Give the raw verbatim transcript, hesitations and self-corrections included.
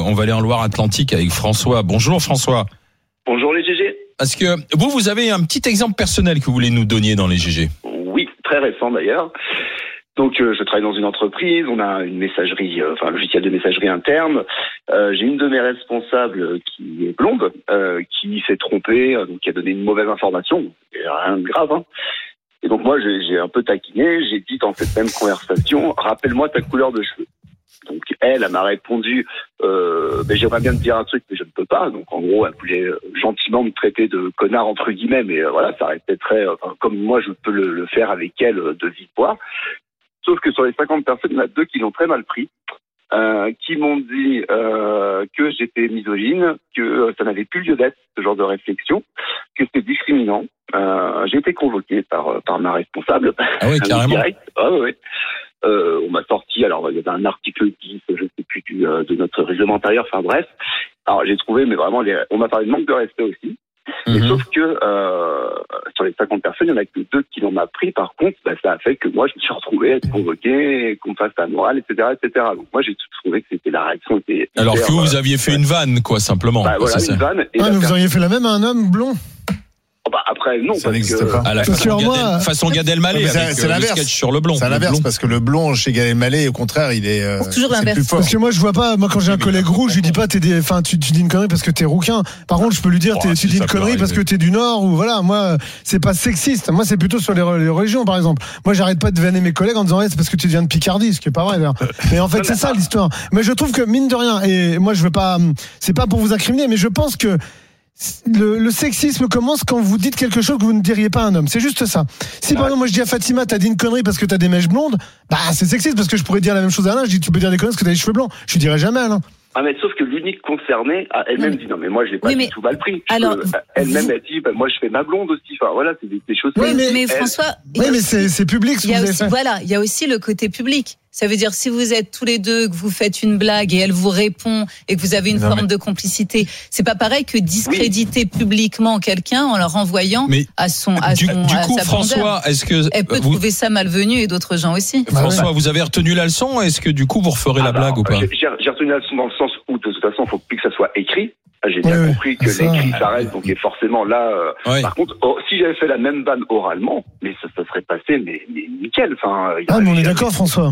on va aller en Loire-Atlantique avec François. Bonjour François. Bonjour les G G. Parce que vous, vous avez un petit exemple personnel que vous voulez nous donner dans les G G. Oui, très récent d'ailleurs. Donc euh, je travaille dans une entreprise, on a une messagerie, euh, enfin un logiciel de messagerie interne. Euh, j'ai une de mes responsables qui est blonde, euh, qui s'est trompée, euh, donc qui a donné une mauvaise information. Et rien de grave, hein. Et donc moi j'ai, j'ai un peu taquiné, j'ai dit dans cette même conversation, rappelle-moi ta couleur de cheveux. Donc elle, elle m'a répondu, euh, ben, j'aimerais bien te dire un truc, mais je ne peux pas. Donc en gros, elle voulait gentiment me traiter de connard entre guillemets, mais euh, voilà, ça restait très, enfin, comme moi je peux le, le faire avec elle de vive voix. Sauf que sur les cinquante personnes, il y en a deux qui l'ont très mal pris, euh, qui m'ont dit euh, que j'étais misogyne, que euh, ça n'avait plus lieu d'être, ce genre de réflexion, que c'était discriminant. Euh, j'ai été convoqué par par ma responsable. Ah oui, carrément. Direct. Ah oui. Euh, on m'a sorti, alors il y avait un article dix, je ne sais plus, du, euh, de notre règlement intérieur, enfin bref. Alors j'ai trouvé, mais vraiment, les, on m'a parlé de manque de respect aussi. Mais mm-hmm. Sauf que euh, sur les cinquante personnes, il n'y en a que deux qui l'ont appris. Par contre, bah, ça a fait que moi, je me suis retrouvé à être convoqué, qu'on fasse la morale, et cetera, et cetera. Donc moi, j'ai trouvé que c'était la réaction était. Alors hyper, que vous, vous euh, aviez fait ouais. une vanne, quoi, simplement. Bah, voilà, c'est une ça. vanne. Et ah, mais vous personne... auriez fait la même à un homme blond. Oh, bah, après, non, ça parce n'existe que... pas. À la parce façon, que Gad, moi, façon Gad Elmaleh, c'est, avec c'est euh, l'inverse. le sketch sur le blond. C'est l'inverse, blond. parce que le blond chez Gad Elmaleh, au contraire, il est euh, toujours c'est l'inverse. plus fort. Parce que moi, je vois pas, moi, quand j'ai un collègue rouge, je lui dis pas, t'es des, enfin, tu, tu dis une connerie parce que t'es rouquin. Par contre, je peux lui dire, Oh, t'es, si tu dis ça une peut connerie parce que arriver. t'es du Nord, ou voilà, moi, c'est pas sexiste. Moi, c'est plutôt sur les, les religions, par exemple. Moi, j'arrête pas de vanner mes collègues en disant, ouais, c'est parce que tu viens de Picardie, ce qui est pas vrai, d'ailleurs. Mais en fait, c'est ça, l'histoire. Mais je trouve que, mine de rien, et moi, je veux pas, c'est pas pour vous incriminer, mais je pense que, Le, le sexisme commence quand vous dites quelque chose que vous ne diriez pas à un homme. C'est juste ça. Si par exemple moi je dis à Fatima t'as dit une connerie parce que t'as des mèches blondes, bah c'est sexiste parce que je pourrais dire la même chose à Alain. Je dis tu peux dire des conneries parce que t'as des cheveux blancs. Je lui dirais jamais Alain. Ah mais sauf que l'unique concernée a elle-même non. dit non mais moi je l'ai pas Oui, du mais... tout mal pris. Je Alors, peux, elle-même vous... a dit bah, moi je fais ma blonde aussi. Enfin voilà c'est des, des choses. Oui, mais, elle, mais François. Oui mais c'est, c'est public ce il y que a vous avez aussi, fait. voilà, il y a aussi le côté public. Ça veut dire si vous êtes tous les deux, que vous faites une blague et elle vous répond et que vous avez une non, forme mais... de complicité, c'est pas pareil que discréditer oui. publiquement quelqu'un en leur renvoyant mais à son à du, son du à coup sa François, blondeur. est-ce que elle peut vous... trouver ça malvenu et d'autres gens aussi. François, vous avez retenu la leçon. Est-ce que du coup vous referez ah la bah, blague ou pas? J'ai, j'ai retenu la leçon dans le sens où de toute façon il faut plus que ça soit écrit. J'ai bien oui, compris que ça, l'écrit s'arrête, donc et forcément là. Euh, oui. Par contre, oh, si j'avais fait la même vanne oralement, mais ça, ça serait passé, mais, mais nickel. Enfin. Ah mais on est d'accord François.